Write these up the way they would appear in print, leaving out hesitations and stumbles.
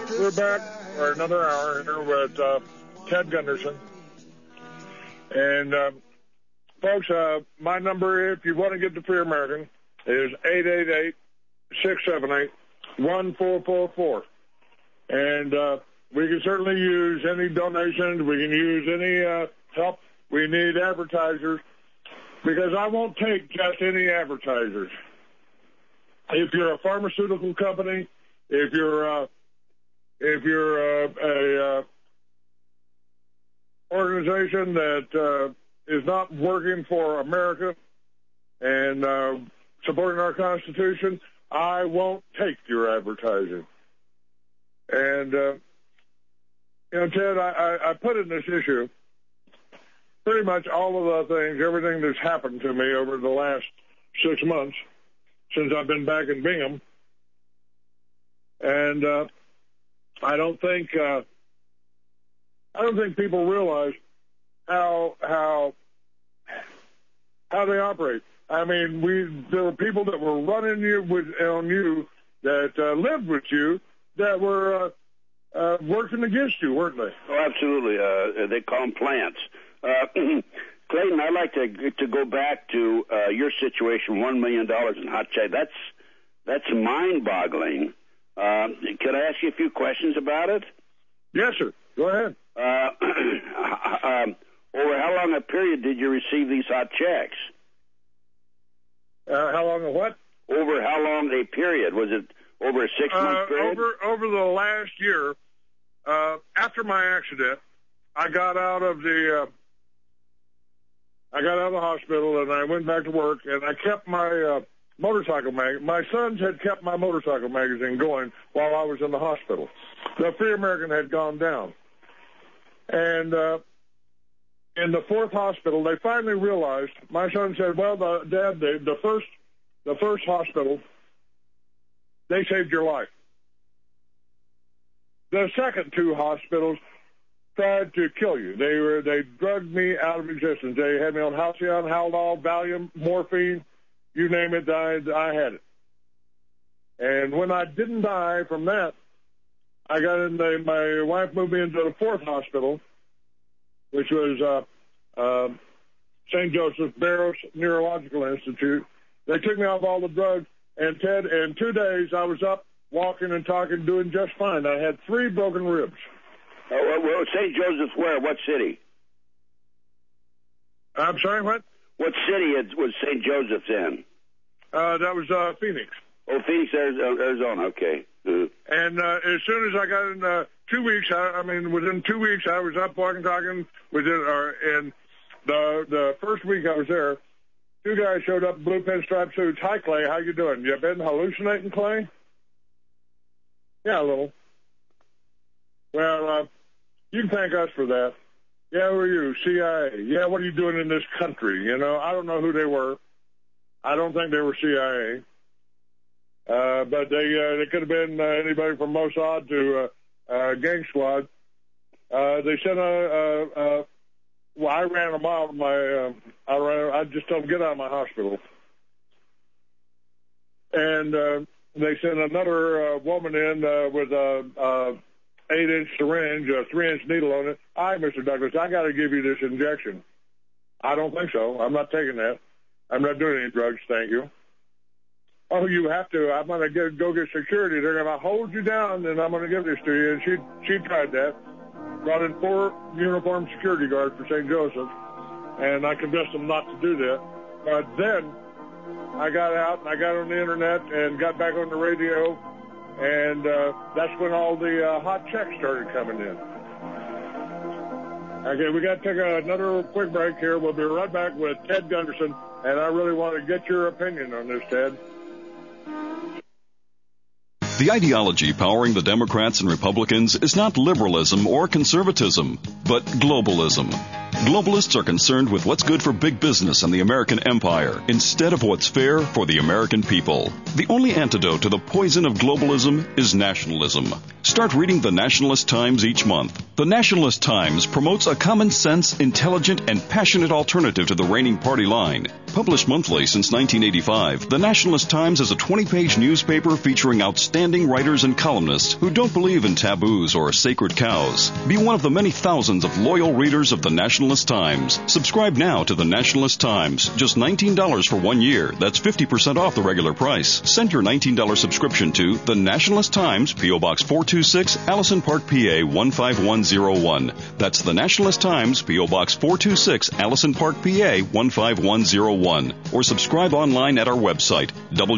We're back for another hour here with Ted Gunderson. And, folks, my number, if you want to get the Free American, is 888-678-1444. And we can certainly use any donations. We can use any help. We need advertisers, because I won't take just any advertisers. If you're a pharmaceutical company, if you're a organization that is not working for America and supporting our Constitution, I won't take your advertising. And, Ted, I put in this issue pretty much all of the things, everything that's happened to me over the last 6 months since I've been back in Bingham. And I don't think people realize how they operate. I mean, there were people that were running on you that lived with you that were working against you, weren't they? Oh, absolutely. They call them plants. Clayton, I'd like to go back to your situation, $1 million in hot check. That's mind-boggling. Could I ask you a few questions about it? Yes, sir. Go ahead. Over how long a period did you receive these hot checks? How long a what? Over how long a period? Was it over a 6-month period? Over the last year, after my accident, I got out of the hospital and I went back to work, and I kept my motorcycle magazine. My sons had kept my motorcycle magazine going while I was in the hospital. The Free American had gone down. And in the fourth hospital, they finally realized, my son said, well, Dad, the first hospital, they saved your life. The second two hospitals tried to kill you. They drugged me out of existence. They had me on Halcyon, Haldol, Valium, morphine, you name it, I had it. And when I didn't die from that, I got in my wife moved me into the fourth hospital, which was St. Joseph Barrows Neurological Institute. They took me off all the drugs, and Ted, in 2 days I was up, walking and talking, doing just fine. I had 3 broken ribs. Well, St. Joseph's where? What city? I'm sorry, what? What city was St. Joseph's in? That was Phoenix. Oh, Phoenix, Arizona, okay. And as soon as I got in 2 weeks, within 2 weeks, I was up walking, talking. And the first week I was there, 2 guys showed up in blue pinstripe suits. Hi, Clay, how you doing? You been hallucinating, Clay? Yeah, a little. Well, you can thank us for that. Yeah, who are you? CIA. Yeah, what are you doing in this country? You know, I don't know who they were. I don't think they were CIA. But they could have been anybody from Mossad to Gang Squad. They sent I ran them out of my, I just told them, get out of my hospital. And they sent another woman in with a 8-inch syringe, a 3-inch needle on it. Hi, Mr. Douglas, I got to give you this injection. I don't think so. I'm not taking that. I'm not doing any drugs, thank you. Oh, you have to. I'm going to go get security. They're going to hold you down, and I'm going to give this to you. And she tried that. Brought in 4 uniformed security guards for St. Joseph, and I convinced them not to do that. But then I got out, and I got on the Internet and got back on the radio, and that's when all the hot checks started coming in. Okay, we got to take another quick break here. We'll be right back with Ted Gunderson, and I really want to get your opinion on this, Ted. The ideology powering the Democrats and Republicans is not liberalism or conservatism, but globalism. Globalists are concerned with what's good for big business and the American empire instead of what's fair for the American people. The only antidote to the poison of globalism is nationalism. Start reading the Nationalist Times each month. The Nationalist Times promotes a common sense, intelligent, and passionate alternative to the reigning party line. Published monthly since 1985, the Nationalist Times is a 20-page newspaper featuring outstanding writers and columnists who don't believe in taboos or sacred cows. Be one of the many thousands of loyal readers of the Nationalist Times. Subscribe now to the Nationalist Times. Just $19 for 1 year. That's 50% off the regular price. Send your $19 subscription to the Nationalist Times, P.O. Box 426, Allison Park, PA 15101. That's the Nationalist Times, P.O. Box 426, Allison Park, PA 15101. Or subscribe online at our website,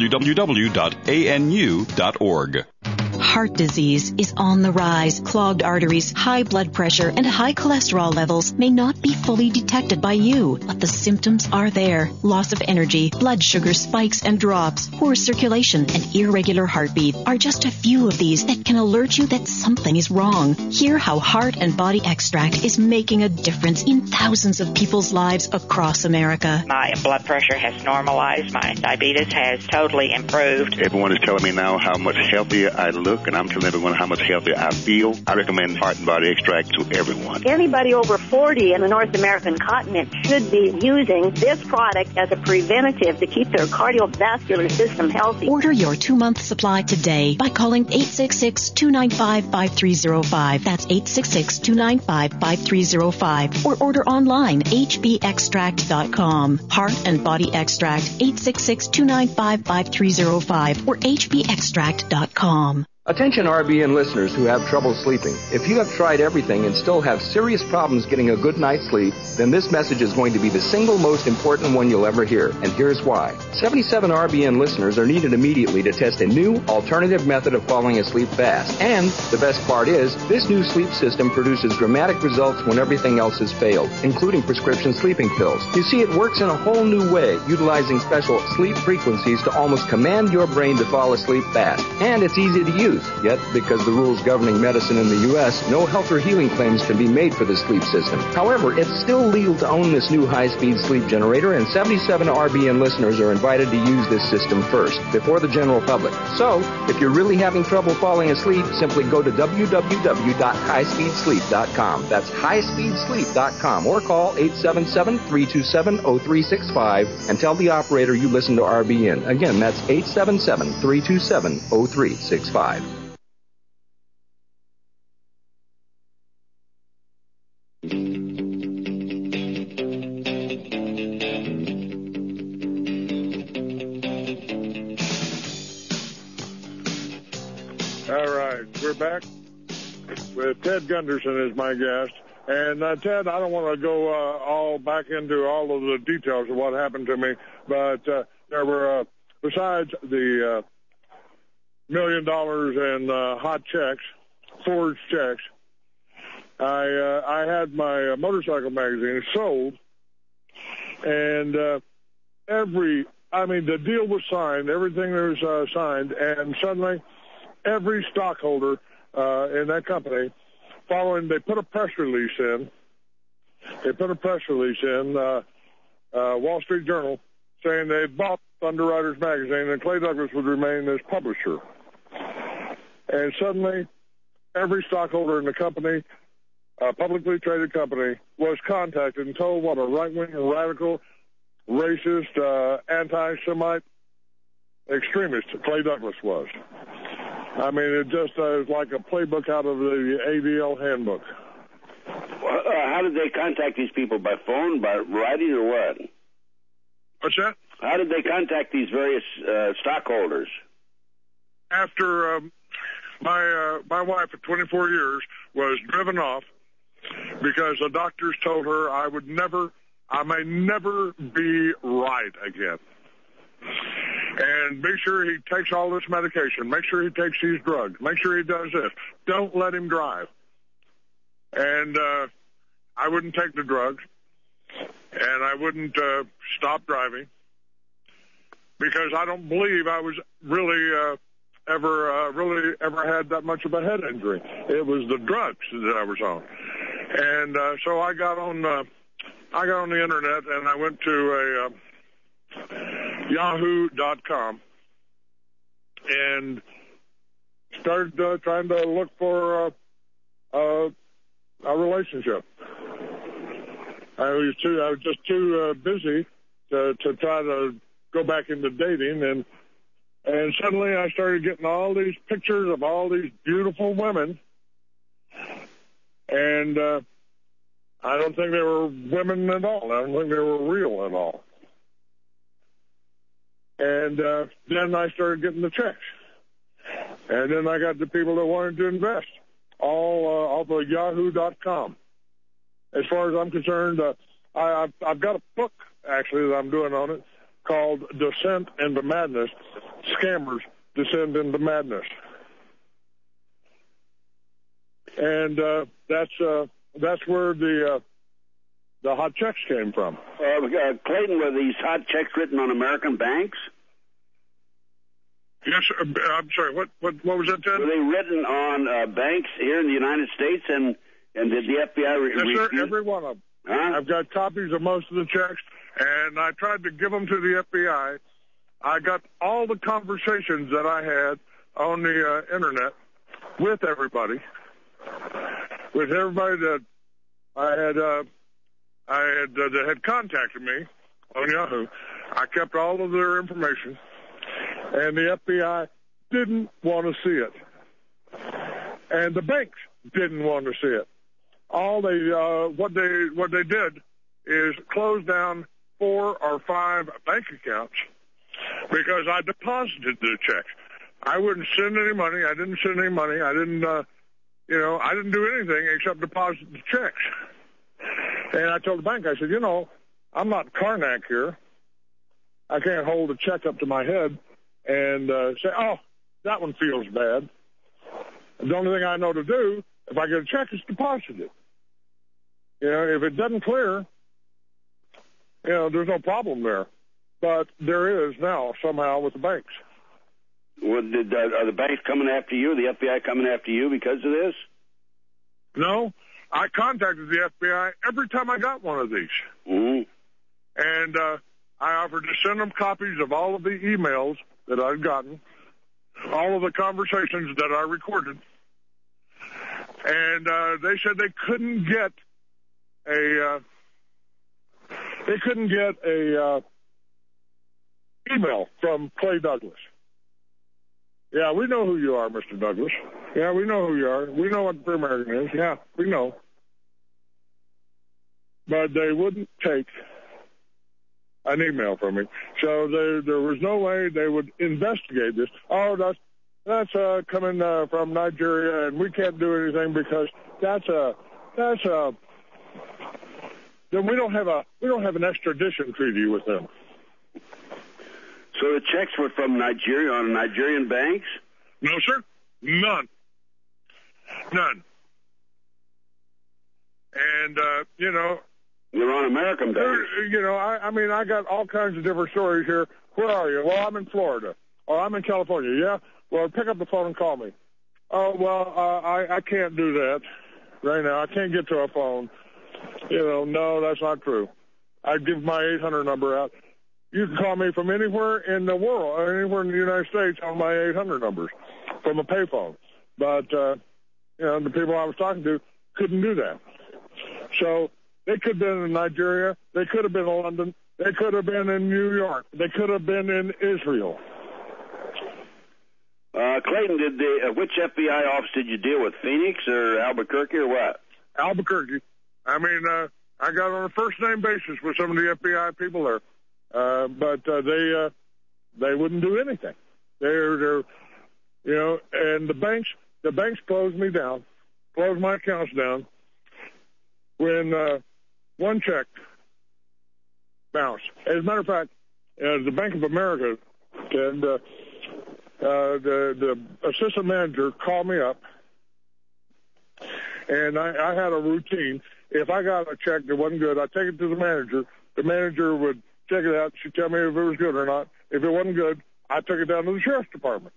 www.anu.org. Heart disease is on the rise. Clogged arteries, high blood pressure, and high cholesterol levels may not be fully detected by you, but the symptoms are there. Loss of energy, blood sugar spikes and drops, poor circulation, and irregular heartbeat are just a few of these that can alert you that something is wrong. Hear how Heart and Body Extract is making a difference in thousands of people's lives across America. My blood pressure has normalized. My diabetes has totally improved. Everyone is telling me now how much healthier I look, and I'm telling everyone how much healthier I feel. I recommend Heart and Body Extract to everyone. Anybody over 40 in the North American continent should be using this product as a preventative to keep their cardiovascular system healthy. Order your 2-month supply today by calling 866-295-5305. That's 866-295-5305. Or order online, hbextract.com. Heart and Body Extract, 866-295-5305 or hbextract.com. Attention RBN listeners who have trouble sleeping. If you have tried everything and still have serious problems getting a good night's sleep, then this message is going to be the single most important one you'll ever hear. And here's why. 77 RBN listeners are needed immediately to test a new alternative method of falling asleep fast. And the best part is, this new sleep system produces dramatic results when everything else has failed, including prescription sleeping pills. You see, it works in a whole new way, utilizing special sleep frequencies to almost command your brain to fall asleep fast. And it's easy to use. Yet, because the rules governing medicine in the U.S., no health or healing claims can be made for the sleep system. However, it's still legal to own this new high-speed sleep generator, and 77 RBN listeners are invited to use this system first, before the general public. So, if you're really having trouble falling asleep, simply go to www.highspeedsleep.com. That's highspeedsleep.com, or call 877-327-0365 and tell the operator you listen to RBN. Again, that's 877-327-0365. All right, we're back with Ted Gunderson as my guest. And Ted, I don't want to go all back into all of the details of what happened to me, but there were, besides the $1 million in hot checks, forged checks, I had my motorcycle magazine sold, and the deal was signed, everything was signed, and suddenly every stockholder in that company, they put a press release in, Wall Street Journal, saying they had bought Underwriters Magazine and Clay Douglas would remain as publisher. And suddenly, every stockholder in the company, a publicly traded company, was contacted and told what a right-wing, radical, racist, anti-Semite extremist Clay Douglas was. I mean, it just is like a playbook out of the ADL handbook. How did they contact these people? By phone, by writing, or what? What's that? How did they contact these various stockholders? After my wife for 24 years was driven off because the doctors told her I may never be right again. And make sure he takes all this medication. Make sure he takes these drugs. Make sure he does this. Don't let him drive. And I wouldn't take the drugs, and I wouldn't stop driving because I don't believe I was really ever had that much of a head injury. It was the drugs that I was on. And so I got on I got on the internet and I went to yahoo.com and started trying to look for a relationship. I was just too busy to try to go back into dating, and suddenly I started getting all these pictures of all these beautiful women, and I don't think they were women at all. I don't think they were real at all. And then I started getting the checks. And then I got the people that wanted to invest, all off of yahoo.com. As far as I'm concerned, I've got a book, actually, that I'm doing on it called Descent into Madness, Scammers Descend into Madness. And that's where the hot checks came from. Clayton, were these hot checks written on American banks? Yes, I'm sorry. What was that, Ted? Were they written on banks here in the United States, and did the FBI Yes, sir, every one of them. Huh? I've got copies of most of the checks, and I tried to give them to the FBI. I got all the conversations that I had on the internet with everybody that that had contacted me on Yahoo. I kept all of their information, and the FBI didn't want to see it, and the banks didn't want to see it. What they did is close down 4 or 5 bank accounts because I deposited the checks. I wouldn't send any money. I didn't send any money. I didn't I didn't do anything except deposit the checks. And I told the bank, I said, I'm not Karnak here. I can't hold a check up to my head and say, oh, that one feels bad. The only thing I know to do, if I get a check, is deposit it. If it doesn't clear, there's no problem there. But there is now, somehow, with the banks. Well, are the banks coming after you, the FBI coming after you because of this? No. I contacted the FBI every time I got one of these. Mm-hmm. And I offered to send them copies of all of the emails that I'd gotten, all of the conversations that I recorded. And they said they couldn't get a email from Clay Douglas. Yeah, we know who you are, Mr. Douglas. Yeah, we know who you are. We know what Free American is. Yeah, we know. But they wouldn't take an email from me. So there was no way they would investigate this. Oh, that's coming from Nigeria, and we can't do anything because then we don't have an extradition treaty with them. So the checks were from Nigeria on Nigerian banks? No, sir. None. And, You're on American banks. I got all kinds of different stories here. Where are you? Well, I'm in Florida. Or I'm in California. Yeah? Well, pick up the phone and call me. Oh, well, I can't do that right now. I can't get to a phone. No, that's not true. I'd give my 800 number out. You can call me from anywhere in the world, or anywhere in the United States on my 800 numbers from a payphone. But, the people I was talking to couldn't do that. So they could have been in Nigeria. They could have been in London. They could have been in New York. They could have been in Israel. Clayton, which FBI office did you deal with, Phoenix or Albuquerque or what? Albuquerque. I got on a first-name basis with some of the FBI people there. But they wouldn't do anything. They're and the banks closed me down, closed my accounts down when one check bounced. As a matter of fact, the Bank of America and the assistant manager called me up, and I had a routine. If I got a check that wasn't good, I'd take it to the manager. The manager would check it out. She'd tell me if it was good or not. If it wasn't good, I took it down to the sheriff's department,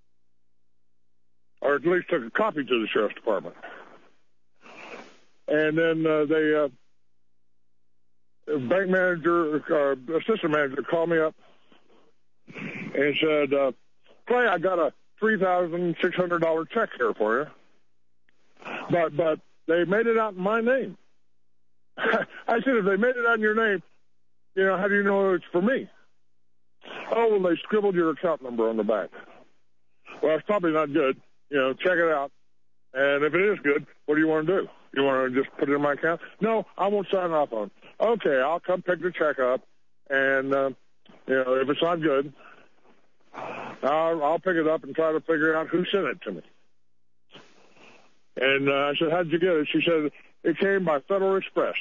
or at least took a copy to the sheriff's department. And then bank manager, assistant manager, called me up and said, Clay, I got a $3,600 check here for you, but they made it out in my name. I said, if they made it out in your name, how do you know it's for me? Oh, well, they scribbled your account number on the back. Well, it's probably not good. Check it out. And if it is good, what do you want to do? You want to just put it in my account? No, I won't sign off on it. Okay, I'll come pick the check up, and, if it's not good, I'll pick it up and try to figure out who sent it to me. And I said, how'd you get it? She said, it came by Federal Express.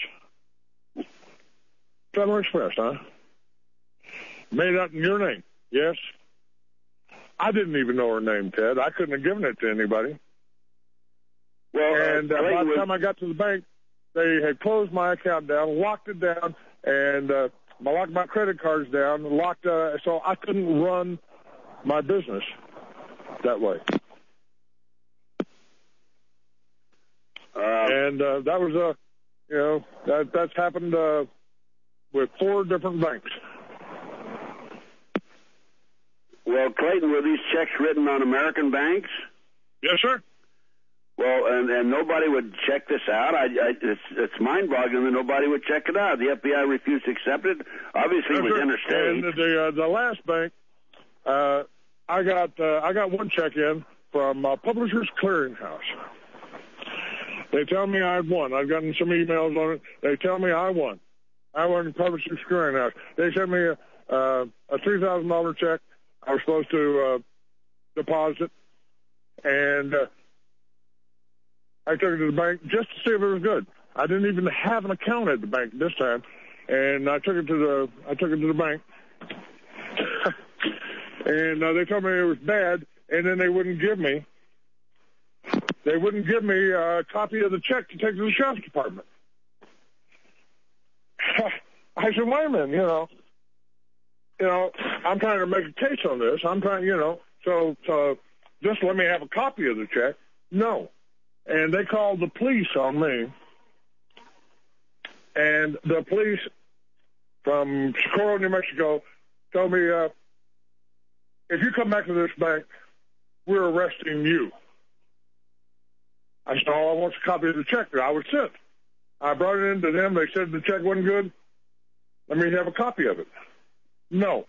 Federal Express, huh? Made out in your name. Yes. I didn't even know her name, Ted. I couldn't have given it to anybody. Well, and by the time I got to the bank, they had closed my account down, locked it down, and locked my credit cards down, so I couldn't run my business that way. And that was that's happened with 4 different banks. Well, Clayton, were these checks written on American banks? Yes, sir. Well, and nobody would check this out. It's mind-boggling that nobody would check it out. The FBI refused to accept it. Obviously, it was interstate. And the last bank, I got one check in from Publishers Clearinghouse. They tell me I won. I've gotten some emails on it. They tell me I won. I won in Publishers Clearinghouse. They sent me a $3,000 check. I was supposed to deposit, and I took it to the bank just to see if it was good. I didn't even have an account at the bank this time, and I took it to the bank, and they told me it was bad, and then they wouldn't give me a copy of the check to take to the sheriff's department. I said, wait a minute, I'm trying to make a case on this. I'm trying, so just let me have a copy of the check. No. And they called the police on me. And the police from Socorro, New Mexico, told me, if you come back to this bank, we're arresting you. I said, I want a copy of the check that I was sent. I brought it in to them. They said the check wasn't good. Let me have a copy of it. No.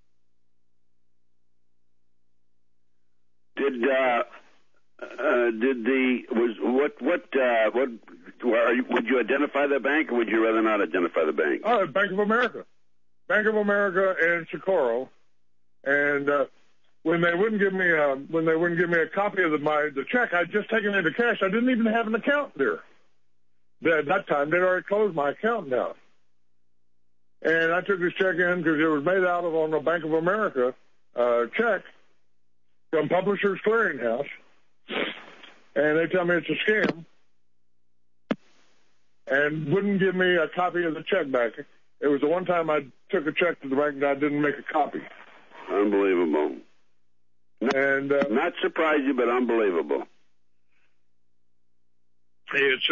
Would you identify the bank, or would you rather not identify the bank? Bank of America and Socorro, and when they wouldn't give me a copy of the check, I'd just taken it into cash. I didn't even have an account there. At that time, they'd already closed my account down. And I took this check in because it was made out of on a Bank of America check from Publishers Clearinghouse. And they tell me it's a scam and wouldn't give me a copy of the check back. It was the one time I took a check to the bank and I didn't make a copy. Unbelievable. And not surprising, but unbelievable. It's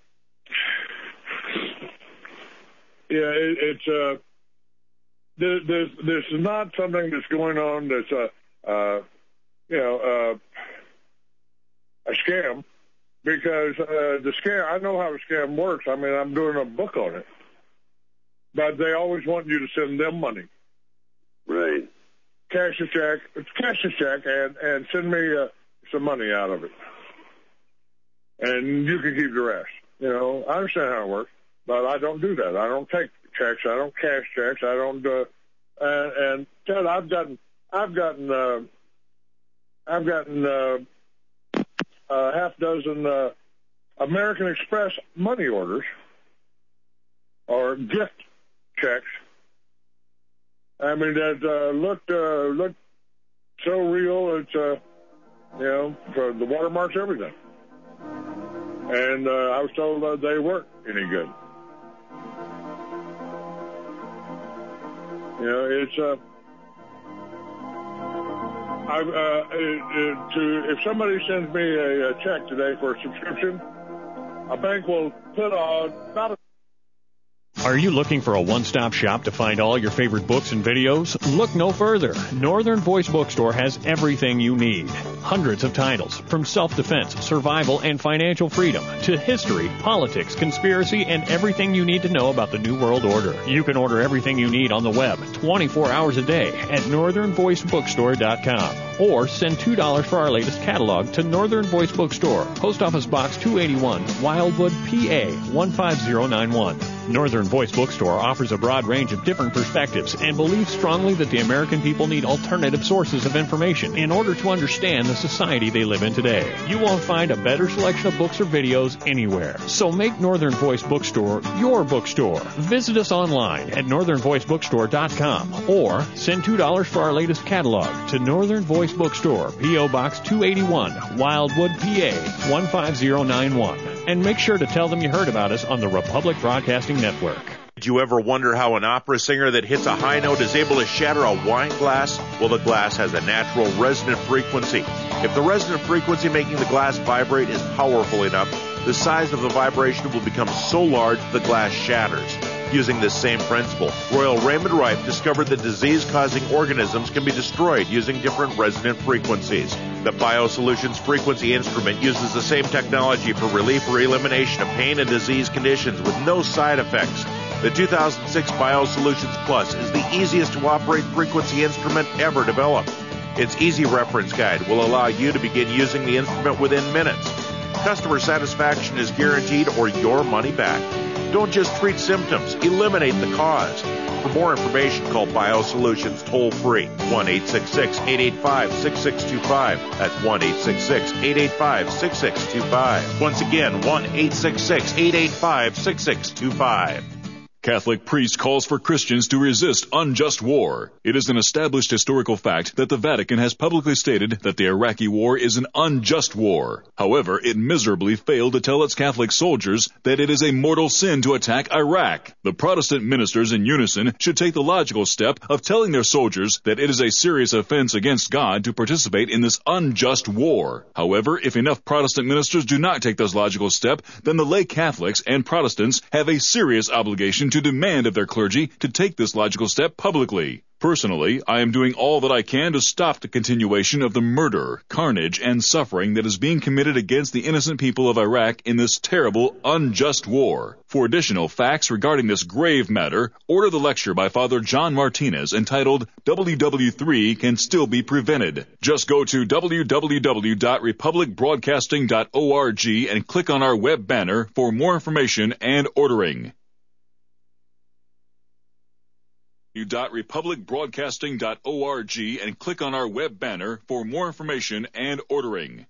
this is not something that's going on that's a scam, because the scam, I know how the scam works. I mean, I'm doing a book on it, but they always want you to send them money. Right. Cash a check, and send me some money out of it, and you can keep the rest. I understand how it works, but I don't do that. I don't take checks. I don't cash checks. I don't. And Ted, I've gotten a half dozen American Express money orders or gift checks. I mean, that looked so real. It's for the watermarks, everything. And I was told they weren't any good. It's if somebody sends me a check today for a subscription, a bank will put on about Are you looking for a one-stop shop to find all your favorite books and videos? Look no further. Northern Voice Bookstore has everything you need. Hundreds of titles, from self-defense, survival, and financial freedom, to history, politics, conspiracy, and everything you need to know about the New World Order. You can order everything you need on the web 24 hours a day at northernvoicebookstore.com. Or send $2 for our latest catalog to Northern Voice Bookstore, Post Office Box 281, Wildwood, PA 15091. Northern Voice Bookstore offers a broad range of different perspectives and believes strongly that the American people need alternative sources of information in order to understand the society they live in today. You won't find a better selection of books or videos anywhere. So make Northern Voice Bookstore your bookstore. Visit us online at northernvoicebookstore.com or send $2 for our latest catalog to Northern Voice Bookstore, P.O. Box 281, Wildwood, PA 15091. And make sure to tell them you heard about us on the Republic Broadcasting Network. Did you ever wonder how an opera singer that hits a high note is able to shatter a wine glass? Well, the glass has a natural resonant frequency. If the resonant frequency making the glass vibrate is powerful enough, the size of the vibration will become so large the glass shatters. Using this same principle, Royal Raymond Rife discovered that disease-causing organisms can be destroyed using different resonant frequencies. The BioSolutions Frequency Instrument uses the same technology for relief or elimination of pain and disease conditions with no side effects. The 2006 BioSolutions Plus is the easiest to operate frequency instrument ever developed. Its easy reference guide will allow you to begin using the instrument within minutes. Customer satisfaction is guaranteed or your money back. Don't just treat symptoms, eliminate the cause. For more information, call BioSolutions toll-free, 1-866-885-6625. That's 1-866-885-6625. Once again, 1-866-885-6625. Catholic priest calls for Christians to resist unjust war. It is an established historical fact that the Vatican has publicly stated that the Iraqi war is an unjust war. However, it miserably failed to tell its Catholic soldiers that it is a mortal sin to attack Iraq. The Protestant ministers in unison should take the logical step of telling their soldiers that it is a serious offense against God to participate in this unjust war. However, if enough Protestant ministers do not take this logical step, then the lay Catholics and Protestants have a serious obligation to demand of their clergy to take this logical step publicly. Personally, I am doing all that I can to stop the continuation of the murder, carnage, and suffering that is being committed against the innocent people of Iraq in this terrible, unjust war. For additional facts regarding this grave matter, order the lecture by Father John Martinez entitled WW3 Can Still Be Prevented. Just go to www.republicbroadcasting.org and click on our web banner for more information and ordering. www.republicbroadcasting.org and click on our web banner for more information and ordering.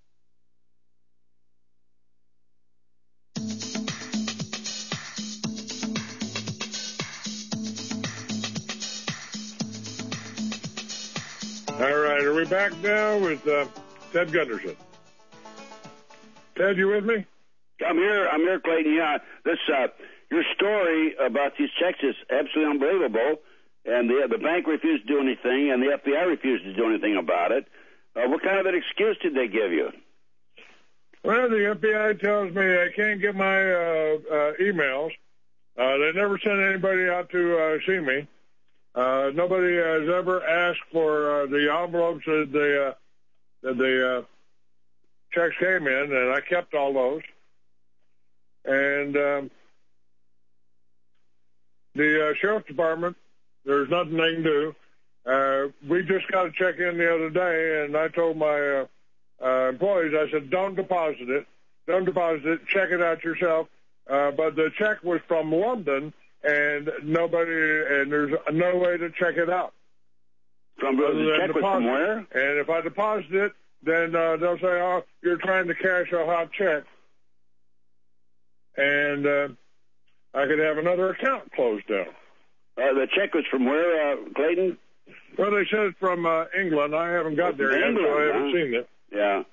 All right, are we back now with Ted Gunderson? Ted, you with me? I'm here, Clayton. Yeah, this your story about these checks is absolutely unbelievable. And the bank refused to do anything, and the FBI refused to do anything about it. What kind of an excuse did they give you? Well, the FBI tells me I can't get my emails. They never sent anybody out to see me. Nobody has ever asked for the envelopes that the checks came in, and I kept all those. And the Sheriff's Department, there's nothing they can do. We just got a check in the other day, and I told my employees, I said, don't deposit it. Don't deposit it. Check it out yourself. But the check was from London, and there's no way to check it out. The check was from where? And if I deposit it, then they'll say, oh, you're trying to cash a hot check. And I could have another account closed down. The check was from where, Clayton? Well, they said it's from England. I haven't got there yet, so I haven't seen it. Yeah.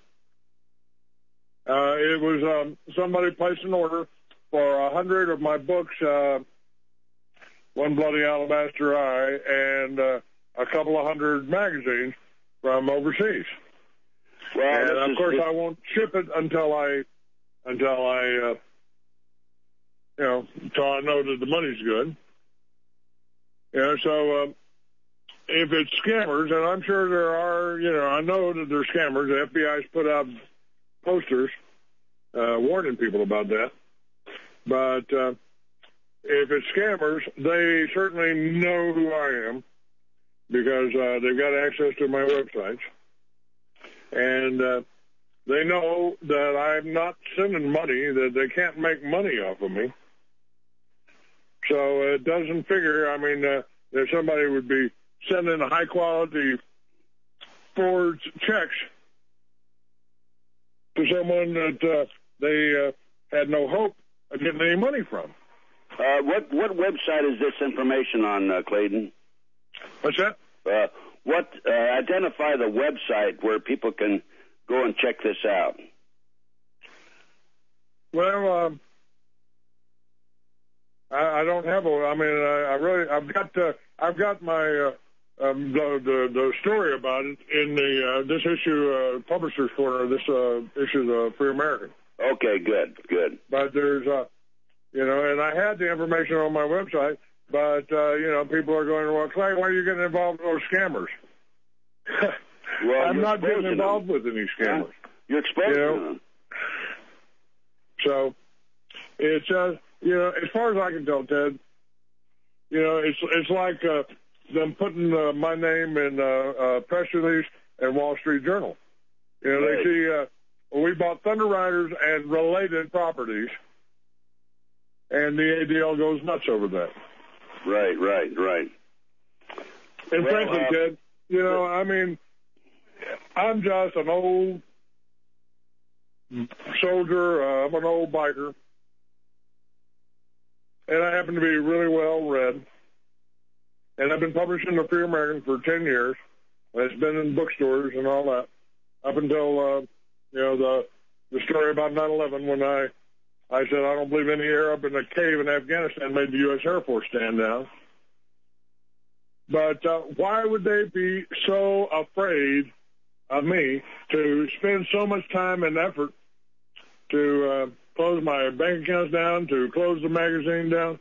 It was somebody placed an order for 100 of my books, One Bloody Alabaster Eye, and a couple of hundred magazines from overseas. Well, and of course, I won't ship it until I until I know that the money's good. So if it's scammers, and I'm sure there are, I know that there's scammers. The FBI's put out posters warning people about that. But if it's scammers, they certainly know who I am because they've got access to my websites. And they know that I'm not sending money, that they can't make money off of me. So it doesn't figure, that somebody would be sending high-quality forward checks to someone that they had no hope of getting any money from. What website is this information on, Clayton? What's that? Identify the website where people can go and check this out. Well, I don't have I've got my the story about it in the this issue, Publisher's Corner. This issue of Free American. Okay, good. But there's and I had the information on my website, but people are going, well, Clay, why are you getting involved with those scammers? Well, I'm not getting involved with any scammers. Yeah. You're exposing them. So it's as far as I can tell, Ted, it's like them putting my name in press release and Wall Street Journal. They see we bought Thunder Riders and related properties, and the ADL goes nuts over that. Right. And frankly, Ted, I'm just an old soldier. I'm an old biker. And I happen to be really well read. And I've been publishing the Free American for 10 years. It's been in bookstores and all that up until, the story about 9/11 when I said I don't believe any Arab in a cave in Afghanistan made the U.S. Air Force stand down. But why would they be so afraid of me to spend so much time and effort to close my bank accounts down, to close the magazine down?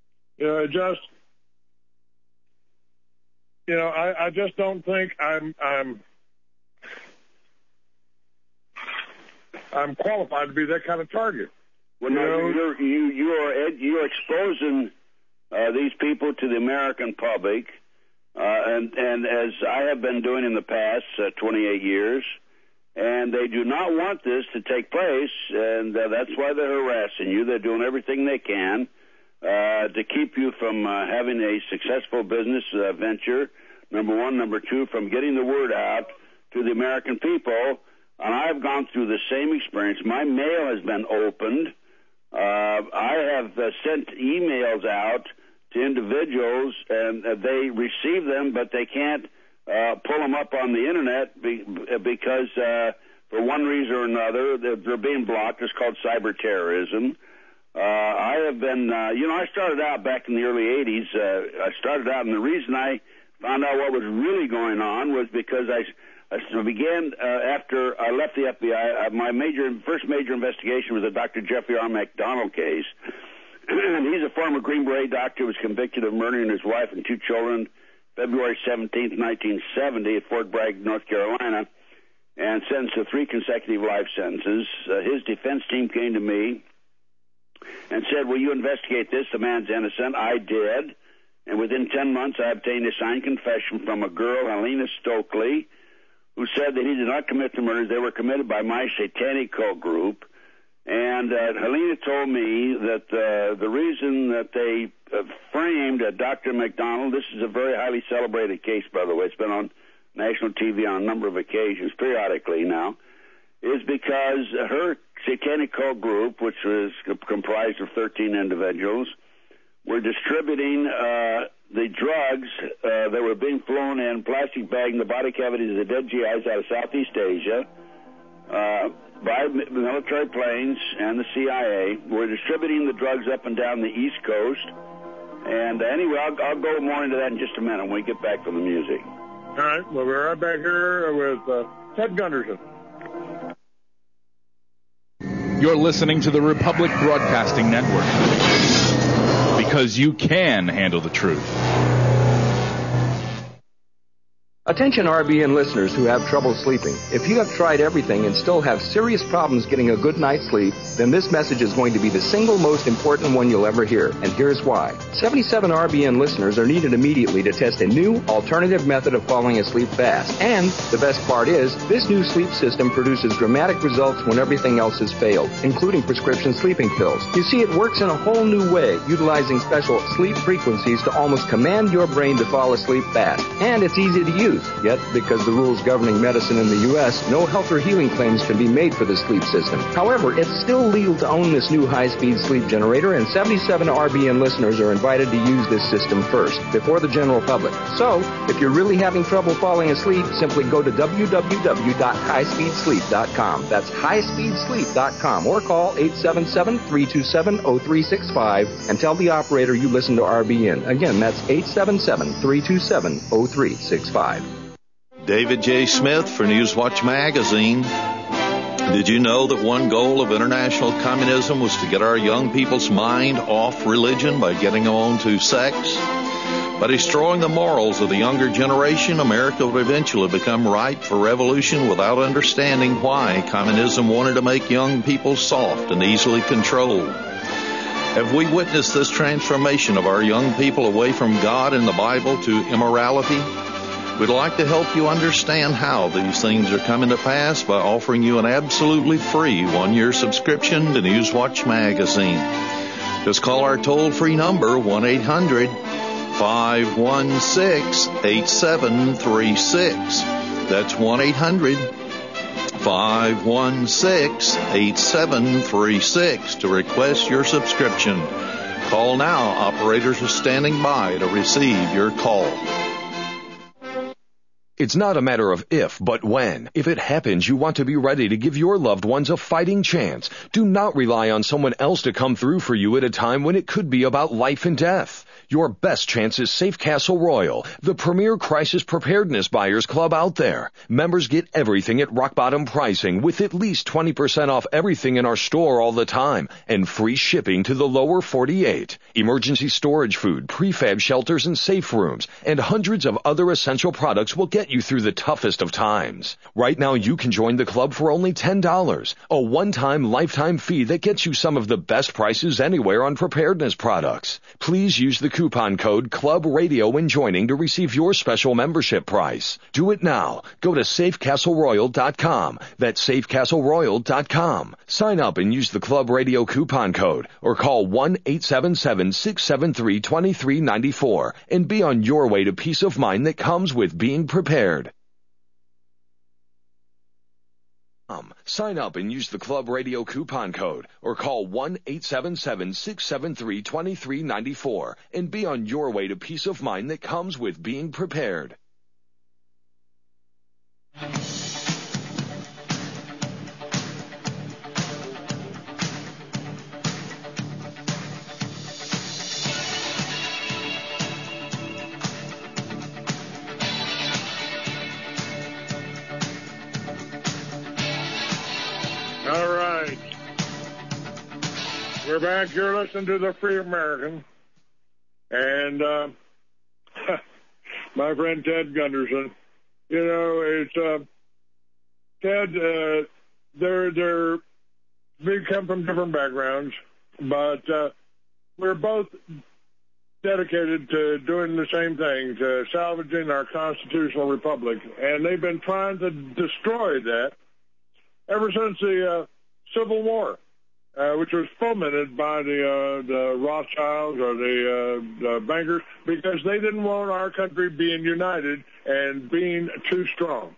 I just don't think I'm qualified to be that kind of target. Well, you're exposing these people to the American public, and as I have been doing in the past 28 years, and they do not want this to take place, and that's why they're harassing you. They're doing everything they can to keep you from having a successful business venture, number one. Number two, from getting the word out to the American people. And I've gone through the same experience. My mail has been opened. I have sent emails out to individuals, and they receive them, but they can't pull them up on the Internet because for one reason or another, they're being blocked. It's called cyber terrorism. I have been, I started out back in the early 80s. I started out, and the reason I found out what was really going on was because I began, after I left the FBI, my first major investigation was the Dr. Jeffrey R. McDonald case. And he's a former Green Beret doctor who was convicted of murdering his wife and 2 children February 17th, 1970 at Fort Bragg, North Carolina, and sentenced to 3 consecutive life sentences. His defense team came to me and said, will you investigate this? The man's innocent. I did. And within 10 months, I obtained a signed confession from a girl, Helena Stokely, who said that he did not commit the murders. They were committed by my satanic cult group. And Helena told me that the reason that they framed Dr. McDonald, this is a very highly celebrated case, by the way. It's been on national TV on a number of occasions, periodically now, is because her satanic cult group, which was comprised of 13 individuals, were distributing the drugs that were being flown in plastic bags in the body cavities of the dead GIs out of Southeast Asia by military planes and the CIA. Were distributing the drugs up and down the East Coast. And anyway, I'll go more into that in just a minute when we get back from the music. All right. Well, we're right back here with Ted Gunderson. You're listening to the Republic Broadcasting Network, because you can handle the truth. Attention RBN listeners who have trouble sleeping. If you have tried everything and still have serious problems getting a good night's sleep, then this message is going to be the single most important one you'll ever hear. And here's why. 77 RBN listeners are needed immediately to test a new alternative method of falling asleep fast. And the best part is, this new sleep system produces dramatic results when everything else has failed, including prescription sleeping pills. You see, it works in a whole new way, utilizing special sleep frequencies to almost command your brain to fall asleep fast. And it's easy to use. Yet, because the rules governing medicine in the U.S., no health or healing claims can be made for the sleep system. However, it's still legal to own this new high-speed sleep generator, and 77 RBN listeners are invited to use this system first, before the general public. So, if you're really having trouble falling asleep, simply go to www.highspeedsleep.com. That's highspeedsleep.com, or call 877-327-0365 and tell the operator you listen to RBN. Again, that's 877-327-0365. David J. Smith for Newswatch Magazine. Did you know that one goal of international communism was to get our young people's mind off religion by getting them on to sex? By destroying the morals of the younger generation, America would eventually become ripe for revolution without understanding why communism wanted to make young people soft and easily controlled. Have we witnessed this transformation of our young people away from God and the Bible to immorality? We'd like to help you understand how these things are coming to pass by offering you an absolutely free one-year subscription to Newswatch Magazine. Just call our toll-free number, 1-800-516-8736. That's 1-800-516-8736 to request your subscription. Call now. Operators are standing by to receive your call. It's not a matter of if, but when. If it happens, you want to be ready to give your loved ones a fighting chance. Do not rely on someone else to come through for you at a time when it could be about life and death. Your best chance is Safe Castle Royal, the premier crisis preparedness buyers club out there. Members get everything at rock bottom pricing with at least 20% off everything in our store all the time and free shipping to the lower 48. Emergency storage food, prefab shelters and safe rooms, and hundreds of other essential products will get you through the toughest of times. Right now you can join the club for only $10, a one-time lifetime fee that gets you some of the best prices anywhere on preparedness products. Please use the coupon code Club Radio when joining to receive your special membership price. Do it now. Go to safecastleroyal.com. That's safecastleroyal.com. Sign up and use the Club Radio coupon code or call 1-877-673-2394 and be on your way to peace of mind that comes with being prepared. Sign up and use the Club Radio coupon code or call 1-877-673-2394 and be on your way to peace of mind that comes with being prepared. All right. We're back. You're listening to the Free American. And my friend Ted Gunderson. You know, it's Ted, we come from different backgrounds, but we're both dedicated to doing the same thing, to salvaging our constitutional republic. And they've been trying to destroy that ever since the Civil War, which was fomented by the Rothschilds or the bankers, because they didn't want our country being united and being too strong.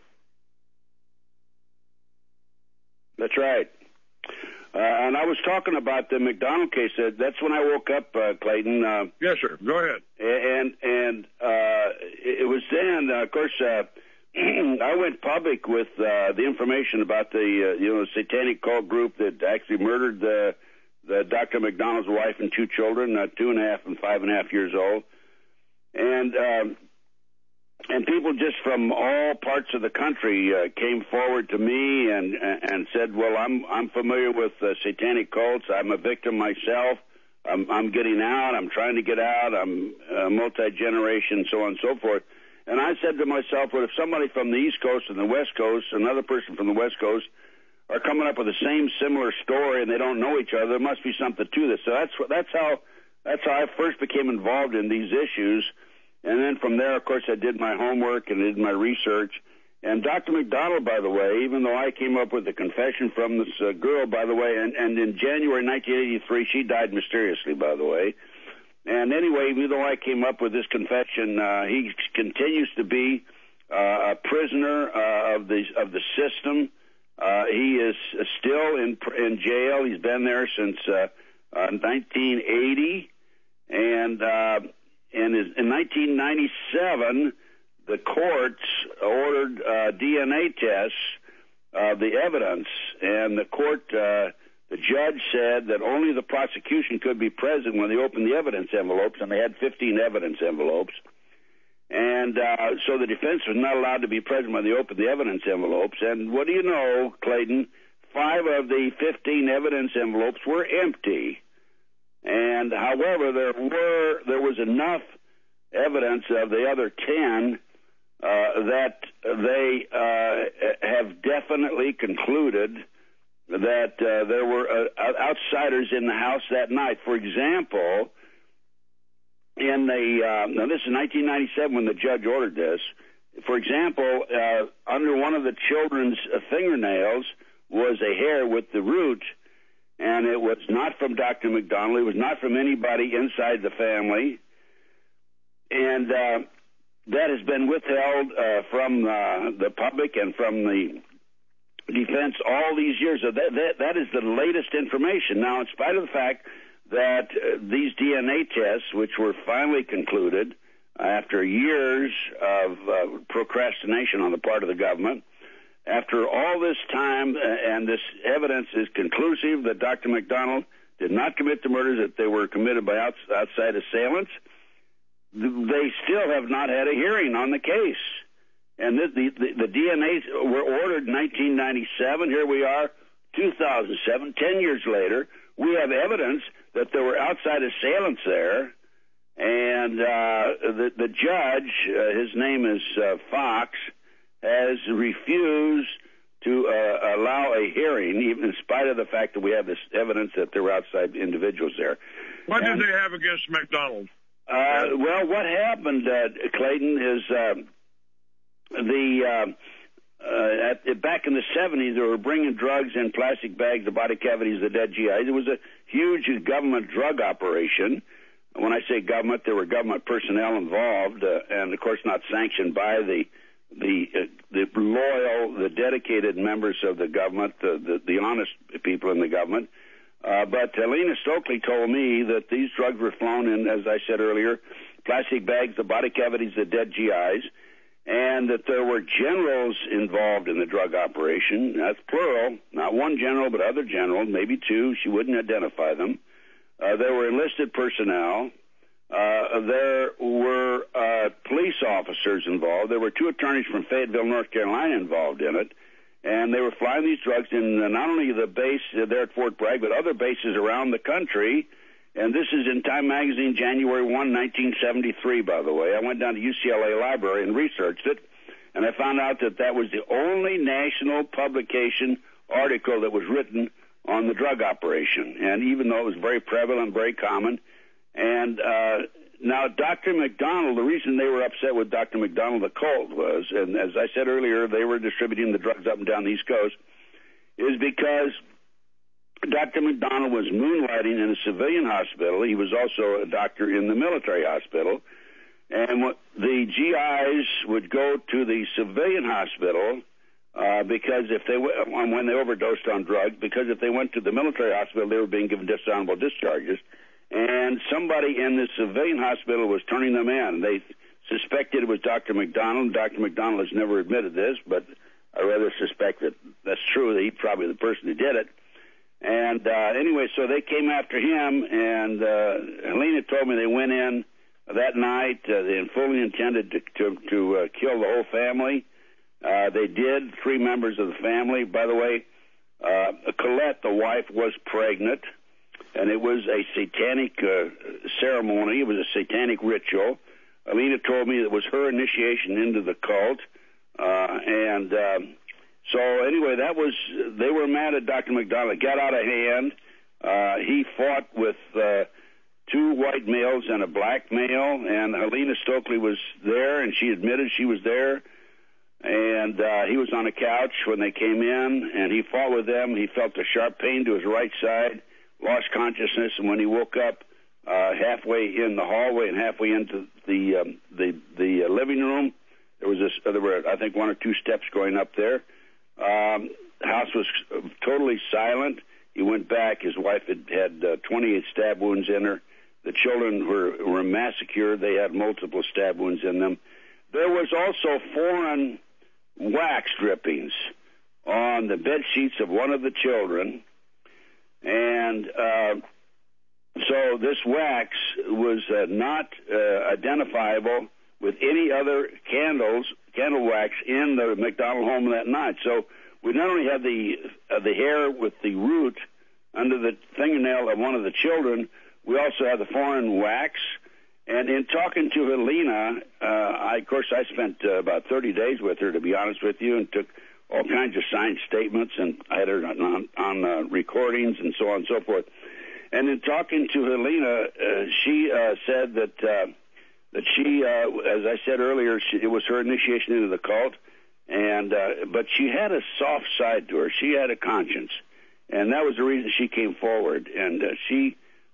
That's right. And I was talking about the McDonald case. That's when I woke up, Clayton. Yes, sir. Go ahead. And it was then, of course, I went public with the information about the satanic cult group that actually murdered the Dr. McDonald's wife and two children, 2.5 and 5.5 years old. And And people just from all parts of the country came forward to me and said, "Well, I'm familiar with satanic cults. I'm a victim myself. I'm getting out. I'm trying to get out. I'm multi-generation, so on and so forth." And I said to myself, "Well, if somebody from the East Coast and the West Coast, another person from the West Coast, are coming up with the same similar story and they don't know each other, there must be something to this." So that's how I first became involved in these issues. And then from there, of course, I did my homework and did my research. And Dr. McDonald, by the way, even though I came up with the confession from this girl, by the way, and in January 1983, she died mysteriously, by the way. And anyway, even though I came up with this confession, he continues to be a prisoner of the system. He is still in jail. He's been there since 1980, and in 1997, the courts ordered DNA tests of the evidence, and the judge said that only the prosecution could be present when they opened the evidence envelopes, and they had 15 evidence envelopes. And so the defense was not allowed to be present when they opened the evidence envelopes. And what do you know, Clayton? 5 of the 15 evidence envelopes were empty. And however, there was enough evidence of the other 10 that they have definitely concluded that there were outsiders in the house that night. For example, now this is 1997 when the judge ordered this. For example, under one of the children's fingernails was a hair with the root, and it was not from Dr. McDonald. It was not from anybody inside the family. And that has been withheld from the public and from the defense all these years. So that is the latest information. Now, in spite of the fact that these DNA tests, which were finally concluded after years of procrastination on the part of the government, after all this time, and this evidence is conclusive that Dr. McDonald did not commit the murders, that they were committed by outside assailants, they still have not had a hearing on the case. And the DNAs were ordered in 1997. Here we are, 2007, 10 years later. We have evidence that there were outside assailants there. And the judge, his name is Fox, has refused to allow a hearing, even in spite of the fact that we have this evidence that there were outside individuals there. What did they have against McDonald? Well, what happened, Clayton, is back in the 70s, they were bringing drugs in plastic bags, the body cavities, the dead GIs. It was a huge government drug operation. When I say government, there were government personnel involved, and of course not sanctioned by the loyal, the dedicated members of the government, the honest people in the government. But Lena Stokely told me that these drugs were flown in, as I said earlier, plastic bags, the body cavities, the dead GIs, and that there were generals involved in the drug operation. That's plural, not one general, but other generals, maybe 2. She wouldn't identify them. There were enlisted personnel. There were police officers involved. There were 2 attorneys from Fayetteville, North Carolina involved in it. And they were flying these drugs in not only the base there at Fort Bragg, but other bases around the country. And this is in Time Magazine, January 1, 1973, by the way. I went down to UCLA Library and researched it, and I found out that that was the only national publication article that was written on the drug operation. And even though it was very prevalent, very common. And now, Dr. McDonald, the reason they were upset with Dr. McDonald, the cult, was, and as I said earlier, they were distributing the drugs up and down the East Coast, is because Dr. McDonald was moonlighting in a civilian hospital. He was also a doctor in the military hospital. And the GIs would go to the civilian hospital because if when they overdosed on drugs, because if they went to the military hospital, they were being given dishonorable discharges. And somebody in the civilian hospital was turning them in. They suspected it was Dr. McDonald. Dr. McDonald has never admitted this, but I rather suspect that that's true, that he's probably the person who did it. And anyway, so they came after him, and Helena told me they went in that night. They fully intended to kill the whole family. They did. 3 members of the family. By the way, Colette, the wife, was pregnant, and it was a satanic ceremony. It was a satanic ritual. Alina told me it was her initiation into the cult. So anyway, they were mad at Dr. McDonald. It got out of hand. He fought with 2 white males and a black male, and Helena Stokely was there, and she admitted she was there. And he was on a couch when they came in, and he fought with them. He felt a sharp pain to his right side, lost consciousness, and when he woke up halfway in the hallway and halfway into the living room, there were, I think, 1 or 2 steps going up there. The house was totally silent. He went back. His wife had 28 stab wounds in her. The children were massacred. They had multiple stab wounds in them. There was also foreign wax drippings on the bed sheets of one of the children, and so this wax was not identifiable with any other candle wax in the McDonald home that night. So we not only had the hair with the root under the fingernail of one of the children, we also had the foreign wax. And in talking to Helena, I spent about 30 days with her, to be honest with you, and took all kinds of signed statements, and I had her on recordings and so on and so forth. And in talking to Helena, she said that she, as I said earlier, it was her initiation into the cult, and but she had a soft side to her. She had a conscience, and that was the reason she came forward. And she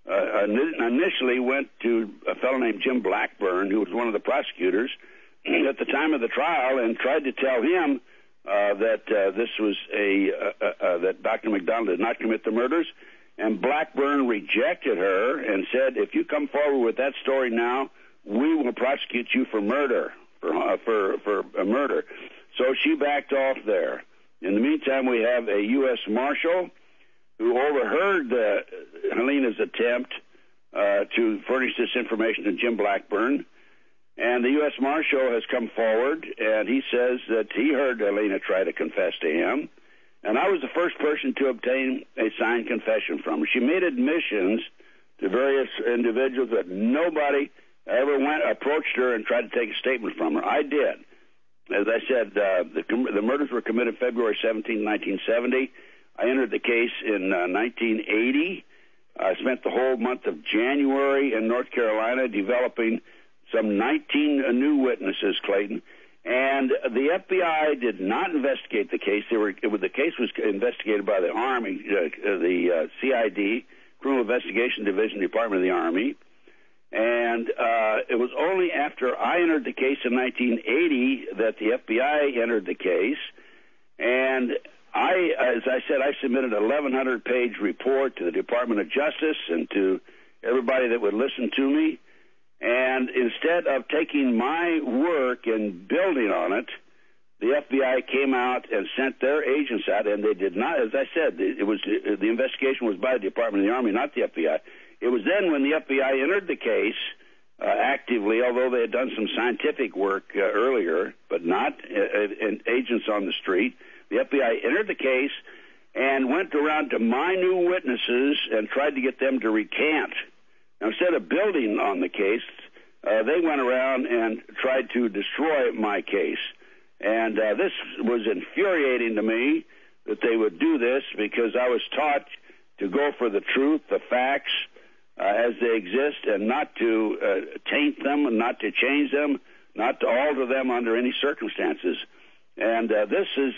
initially went to a fellow named Jim Blackburn, who was one of the prosecutors at the time of the trial, and tried to tell him that this was that Dr. McDonald did not commit the murders. And Blackburn rejected her and said, "If you come forward with that story now, we will prosecute you for murder, for a murder." So she backed off there. In the meantime, we have a U.S. Marshal who overheard Helena's attempt to furnish this information to Jim Blackburn. And the U.S. Marshal has come forward, and he says that he heard Helena try to confess to him. And I was the first person to obtain a signed confession from her. She made admissions to various individuals that nobody ever approached her and tried to take a statement from her. I did. As I said, the murders were committed February 17, 1970. I entered the case in 1980. I spent the whole month of January in North Carolina developing some 19 new witnesses, Clayton. And the FBI did not investigate the case. The case was investigated by the Army, the CID, Criminal Investigation Division, Department of the Army. And it was only after I entered the case in 1980 that the FBI entered the case. And as I said, I submitted an 1,100-page report to the Department of Justice and to everybody that would listen to me. And instead of taking my work and building on it, the FBI came out and sent their agents out, and they did not. As I said, the investigation was by the Department of the Army, not the FBI. It was then when the FBI entered the case actively, although they had done some scientific work earlier, but not agents on the street. The FBI entered the case and went around to my new witnesses and tried to get them to recant. Now, instead of building on the case, they went around and tried to destroy my case. And this was infuriating to me that they would do this, because I was taught to go for the truth, the facts as they exist, and not to taint them, and not to change them, not to alter them under any circumstances. And this is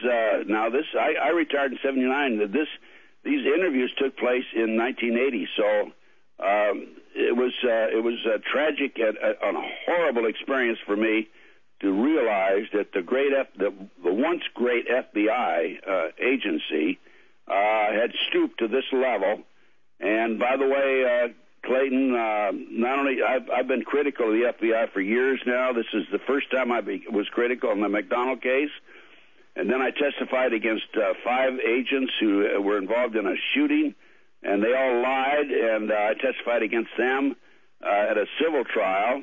I retired in '79. These interviews took place in 1980. So it was a tragic and a horrible experience for me to realize that the once great FBI agency had stooped to this level. And by the way, Clayton, not only I've been critical of the FBI for years now. This is the first time I was critical in the McDonald case. And then I testified against 5 agents who were involved in a shooting, and they all lied, and I testified against them at a civil trial.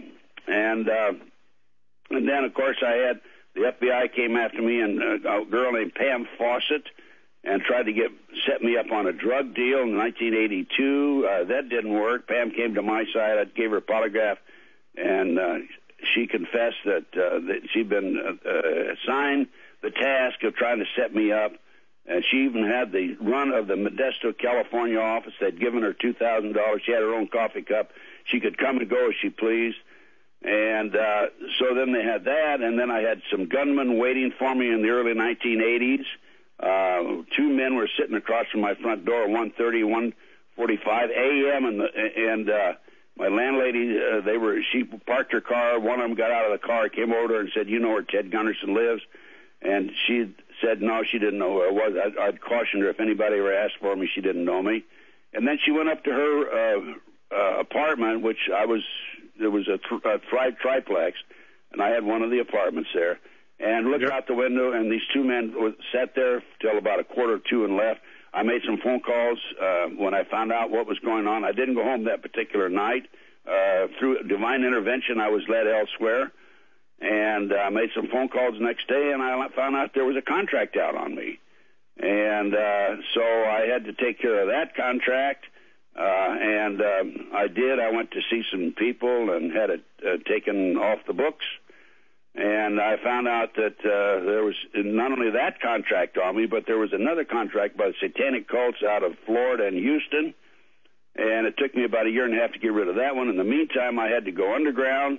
And then, of course, I had the FBI came after me, and a girl named Pam Fawcett, and tried to set me up on a drug deal in 1982. That didn't work. Pam came to my side. I gave her a polygraph, and she confessed that she'd been assigned the task of trying to set me up. And she even had the run of the Modesto, California office. They'd given her $2,000. She had her own coffee cup. She could come and go as she pleased. And so then they had that, and then I had some gunmen waiting for me in the early 1980s. Two men were sitting across from my front door at 1:30, 1:45 a.m., and my landlady, she parked her car. One of them got out of the car, came over to her and said, "You know where Ted Gunderson lives?" And she said no, she didn't know who I was. I'd cautioned her if anybody ever asked for me, she didn't know me. And then she went up to her apartment, which there was a triplex, and I had one of the apartments there, and looked out the window, and these two men sat there till about 1:45 and left. I made some phone calls when I found out what was going on. I didn't go home that particular night. Through divine intervention, I was led elsewhere. And I made some phone calls the next day, and I found out there was a contract out on me. And so I had to take care of that contract, and I did. I went to see some people and had it taken off the books. And I found out that there was not only that contract on me, but there was another contract by the Satanic cults out of Florida and Houston. And it took me about 1.5 years to get rid of that one. In the meantime, I had to go underground.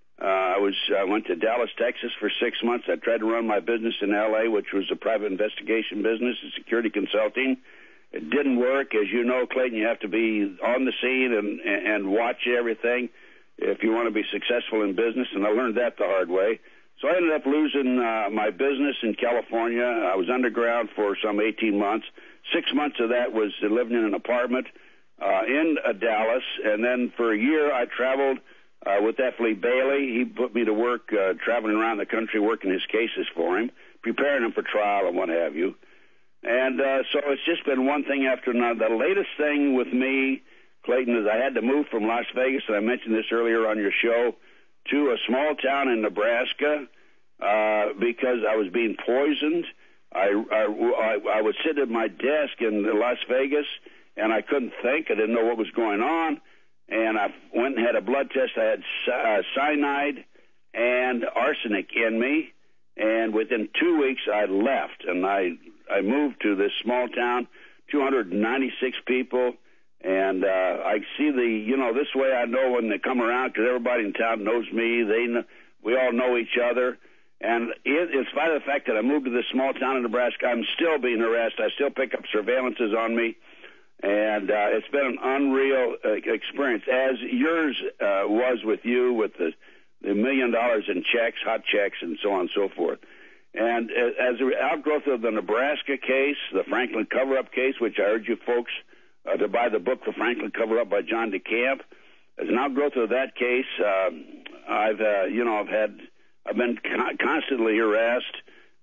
I went to Dallas, Texas for 6 months. I tried to run my business in L.A., which was a private investigation business and security consulting. It didn't work. As you know, Clayton, you have to be on the scene and watch everything if you want to be successful in business, and I learned that the hard way. So I ended up losing my business in California. I was underground for some 18 months. 6 months of that was living in an apartment in Dallas, and then for a year I traveled with F. Lee Bailey. He put me to work traveling around the country working his cases for him, preparing him for trial and what have you. And so it's just been one thing after another. The latest thing with me, Clayton, is I had to move from Las Vegas, and I mentioned this earlier on your show, to a small town in Nebraska because I was being poisoned. I would sit at my desk in Las Vegas, and I couldn't think. I didn't know what was going on. And I went and had a blood test. I had cyanide and arsenic in me. And within 2 weeks, I left. And I moved to this small town, 296 people. And I see this way I know when they come around because everybody in town knows me. We all know each other. And in spite of the fact that I moved to this small town in Nebraska, I'm still being harassed. I still pick up surveillances on me. And it's been an unreal experience, as yours was with you, with the $1 million in checks, hot checks, and so on and so forth. And as an outgrowth of the Nebraska case, the Franklin cover-up case, which I urge you folks to buy the book, The Franklin Cover-Up by John DeCamp. As an outgrowth of that case, I've been constantly harassed,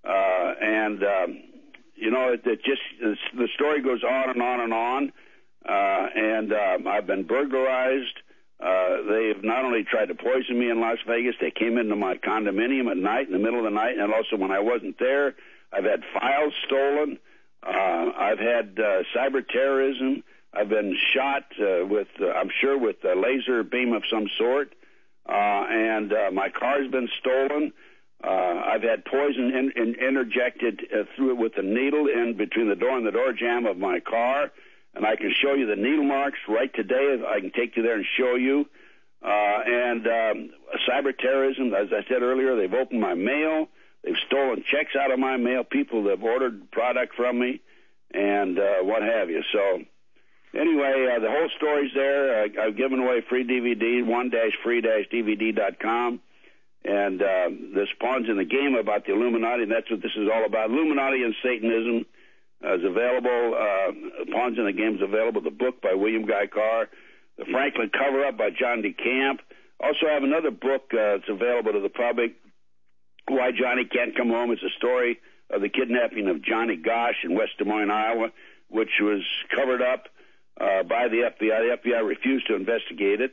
the story goes on and on and on, and I've been burglarized. They've not only tried to poison me in Las Vegas, they came into my condominium at night, in the middle of the night, and also when I wasn't there. I've had files stolen. I've had cyber terrorism. I've been shot with a laser beam of some sort, and my car's been stolen. I've had poison interjected through it with a needle in between the door and the door jamb of my car, and I can show you the needle marks right today. I can take you there and show you. And cyber terrorism, as I said earlier, they've opened my mail. They've stolen checks out of my mail. People have ordered product from me, and what have you. So anyway, the whole story's there. I've given away free DVD, one-free-dvd.com. And this Pawns in the Game about the Illuminati, and that's what this is all about. Illuminati and Satanism is available. Pawns in the Game is available. The book by William Guy Carr. The Franklin Cover-Up by John DeCamp. Also have another book that's available to the public, Why Johnny Can't Come Home. It's a story of the kidnapping of Johnny Gosch in West Des Moines, Iowa, which was covered up by the FBI. The FBI refused to investigate it.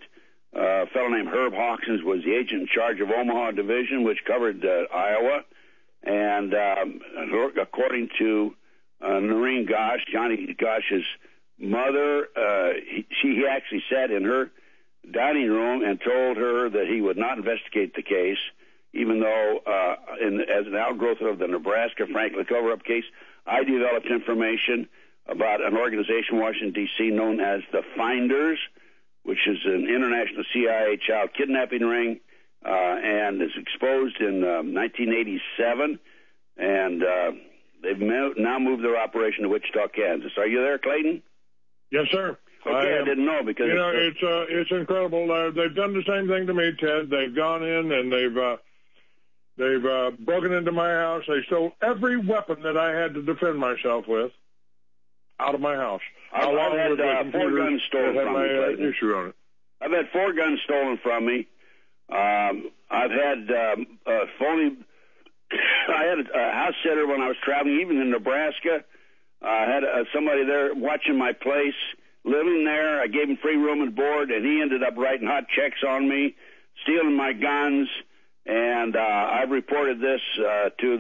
A fellow named Herb Hawkins was the agent in charge of Omaha Division, which covered Iowa. And according to Noreen Gosch, Johnny Gosch's mother, he actually sat in her dining room and told her that he would not investigate the case, even though, as an outgrowth of the Nebraska Franklin cover-up case, I developed information about an organization in Washington, D.C. known as the Finders, which is an international CIA child kidnapping ring, and is exposed in 1987, and they've now moved their operation to Wichita, Kansas. Are you there, Clayton? Yes, sir. Okay, I didn't know because it's incredible. They've done the same thing to me, Ted. They've gone in and they've broken into my house. They stole every weapon that I had to defend myself with out of my house. I've had 4 guns stolen from me. Issue on it. I've had 4 guns stolen from me. I've had phony. I had a house sitter when I was traveling, even in Nebraska. I had somebody there watching my place, living there. I gave him free room and board, and he ended up writing hot checks on me, stealing my guns. And I've reported this to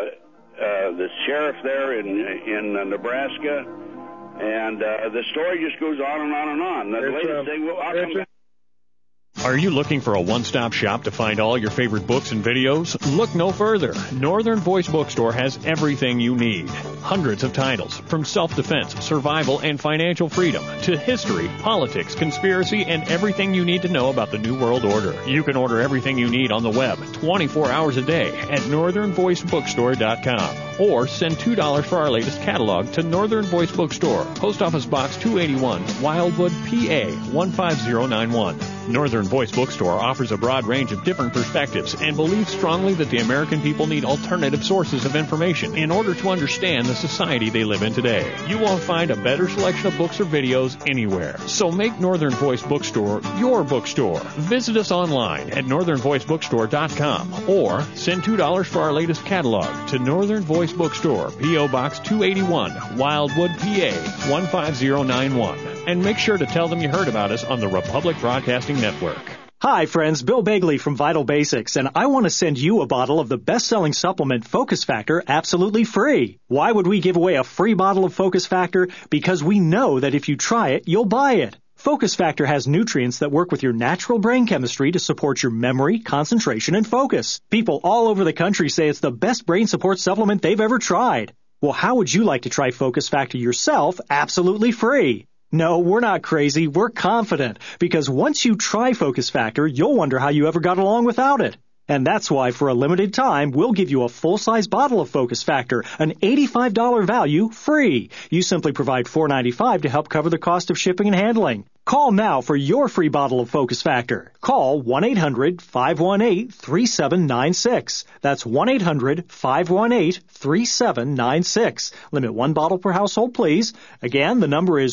the sheriff there in Nebraska. And the story just goes on and on and on. The latest thing, I'll come back. Are you looking for a one-stop shop to find all your favorite books and videos? Look no further. Northern Voice Bookstore has everything you need. Hundreds of titles, from self-defense, survival, and financial freedom, to history, politics, conspiracy, and everything you need to know about the New World Order. You can order everything you need on the web 24 hours a day at northernvoicebookstore.com. Or send $2 for our latest catalog to Northern Voice Bookstore, Post Office Box 281, Wildwood, PA 15091. Northern Voice Bookstore offers a broad range of different perspectives and believes strongly that the American people need alternative sources of information in order to understand the society they live in today. You won't find a better selection of books or videos anywhere. So make Northern Voice Bookstore your bookstore. Visit us online at northernvoicebookstore.com or send $2 for our latest catalog to Northern Voice Bookstore, P.O. Box 281, Wildwood, PA 15091. And make sure to tell them you heard about us on the Republic Broadcasting Network. Hi, friends. Bill Bagley from Vital Basics, and I want to send you a bottle of the best-selling supplement Focus Factor absolutely free. Why would we give away a free bottle of Focus Factor? Because we know that if you try it, you'll buy it. Focus Factor has nutrients that work with your natural brain chemistry to support your memory, concentration, and focus. People all over the country say it's the best brain support supplement they've ever tried. Well, how would you like to try Focus Factor yourself absolutely free? No, we're not crazy. We're confident. Because once you try Focus Factor, you'll wonder how you ever got along without it. And that's why, for a limited time, we'll give you a full-size bottle of Focus Factor, an $85 value, free. You simply provide $4.95 to help cover the cost of shipping and handling. Call now for your free bottle of Focus Factor. Call 1-800-518-3796. That's 1-800-518-3796. Limit 1 bottle per household, please. Again, the number is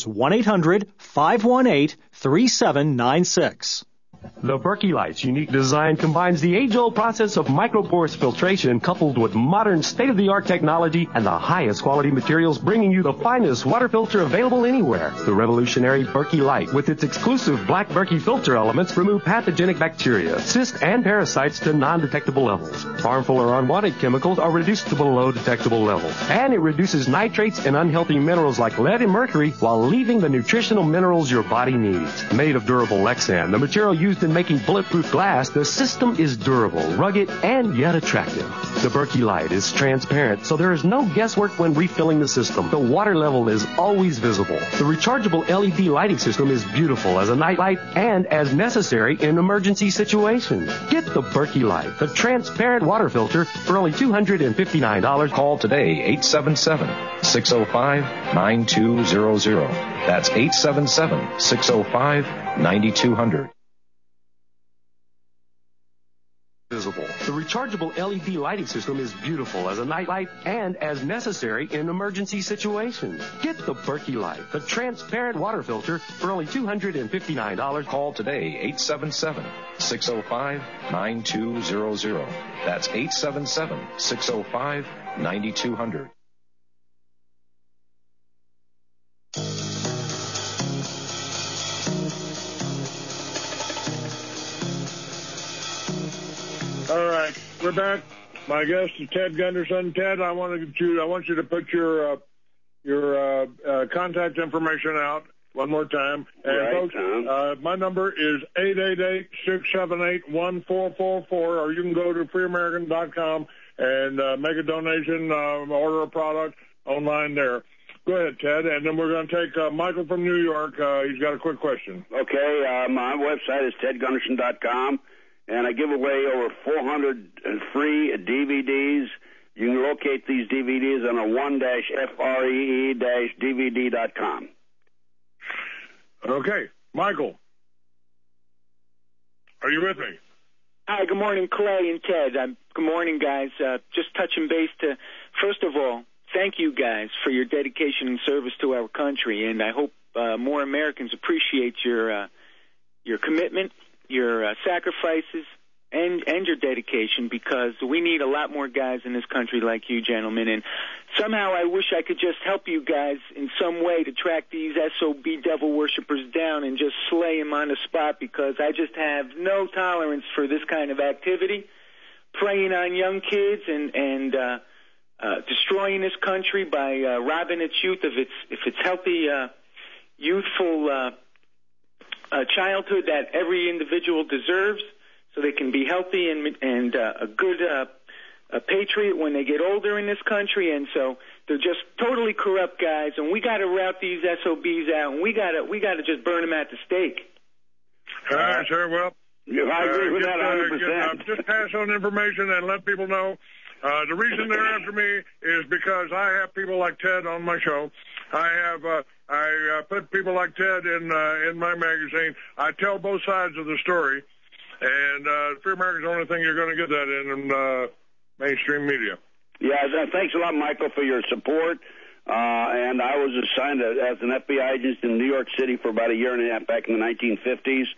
1-800-518-3796. The Berkey Light's unique design combines the age-old process of microporous filtration coupled with modern state-of-the-art technology and the highest quality materials, bringing you the finest water filter available anywhere. The revolutionary Berkey Light, with its exclusive black Berkey filter elements, remove pathogenic bacteria, cysts, and parasites to non-detectable levels. Harmful or unwanted chemicals are reduced to below detectable levels. And it reduces nitrates and unhealthy minerals like lead and mercury while leaving the nutritional minerals your body needs. Made of durable Lexan, the material used in making bulletproof glass, the system is durable, rugged, and yet attractive. The Berkey Light is transparent, so there is no guesswork when refilling the system. The water level is always visible. The rechargeable LED lighting system is beautiful as a night light and as necessary in emergency situations. Get the Berkey Light, the transparent water filter, for only $259. Call today, 877-605-9200. That's 877-605-9200. Visible. The rechargeable LED lighting system is beautiful as a night light and as necessary in emergency situations. Get the Berkey Light, the transparent water filter, for only $259. Call today, 877-605-9200. That's 877-605-9200. we're back. My guest is Ted Gunderson. Ted, I want you to put your contact information out one more time. And right, folks, my number is 888-678-1444, or you can go to freeamerican.com and make a donation, order a product online there. Go ahead, Ted, and then we're going to take Michael from New York. He's got a quick question. Okay, my website is tedgunderson.com, and I give away over 400 free DVDs. You can locate these DVDs on a 1-FREE-DVD.com. Okay, Michael, are you with me? Hi, good morning, Clay and Ted. Good morning, guys. Just touching base to, first of all, thank you guys for your dedication and service to our country, and I hope more Americans appreciate your commitment, your sacrifices, and your dedication, because we need a lot more guys in this country like you gentlemen. And somehow I wish I could just help you guys in some way to track these SOB devil worshippers down and just slay them on the spot, because I just have no tolerance for this kind of activity, preying on young kids and destroying this country by robbing its youth of its healthy, youthful childhood that every individual deserves, so they can be healthy and a good patriot when they get older in this country. And so they're just totally corrupt guys, and we got to rout these SOBs out, and we got to just burn them at the stake. Sure, well, I agree with that 100%. Just pass on information and let people know. The reason they're after me is because I have people like Ted on my show. I put people like Ted in my magazine. I tell both sides of the story, and Free America's the only thing you're going to get that in mainstream media. Yeah, thanks a lot, Michael, for your support. And I was assigned as an FBI agent in New York City for about a year and a half back in the 1950s.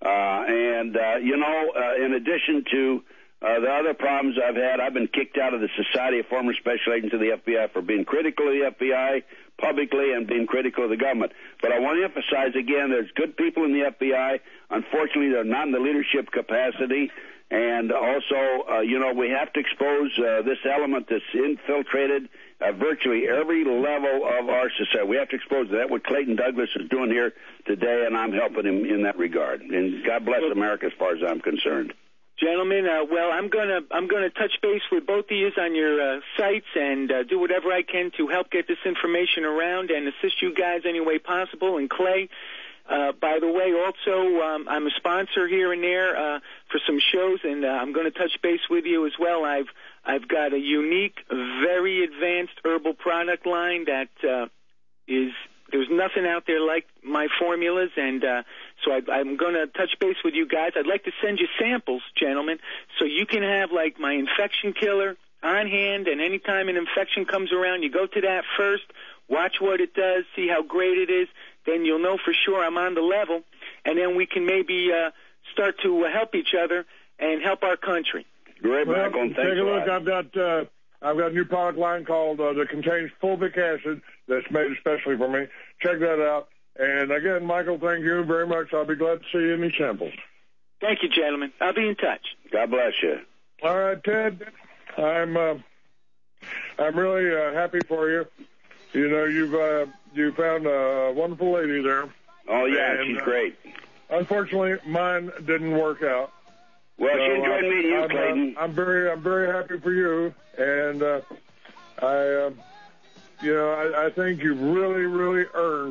In addition to the other problems I've had, I've been kicked out of the Society of Former Special Agents of the FBI for being critical of the FBI publicly and being critical of the government. But I want to emphasize again, there's good people in the FBI. Unfortunately, they're not in the leadership capacity. And also, we have to expose this element that's infiltrated virtually every level of our society. We have to expose that. What Clayton Douglas is doing here today, and I'm helping him in that regard. And God bless America as far as I'm concerned. Gentlemen, I'm gonna touch base with both of you on your sites and do whatever I can to help get this information around and assist you guys any way possible. And Clay, by the way, also I'm a sponsor here and there for some shows, and I'm going to touch base with you as well. I've got a unique, very advanced herbal product line that there's nothing out there like my formulas, and so I'm going to touch base with you guys. I'd like to send you samples, gentlemen, so you can have like my infection killer on hand, and anytime an infection comes around, you go to that first, watch what it does, see how great it is, then you'll know for sure I'm on the level, and then we can maybe start to help each other and help our country. Great, Michael. Well, take a look. I've got a new product line called that contains fulvic acid that's made especially for me. Check that out. And again, Michael, thank you very much. I'll be glad to see any samples. Thank you, gentlemen. I'll be in touch. God bless you. All right, Ted. I'm really happy for you. You know, you found a wonderful lady there. Oh yeah, and she's great. Unfortunately, mine didn't work out. Well, she enjoyed meeting you, Clayton. I'm very happy for you, and I think you've really earned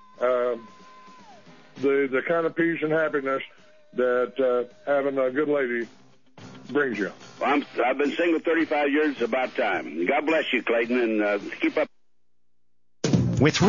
the kind of peace and happiness that having a good lady brings you. Well, I've been single 35 years. It's about time. God bless you, Clayton, and keep up. With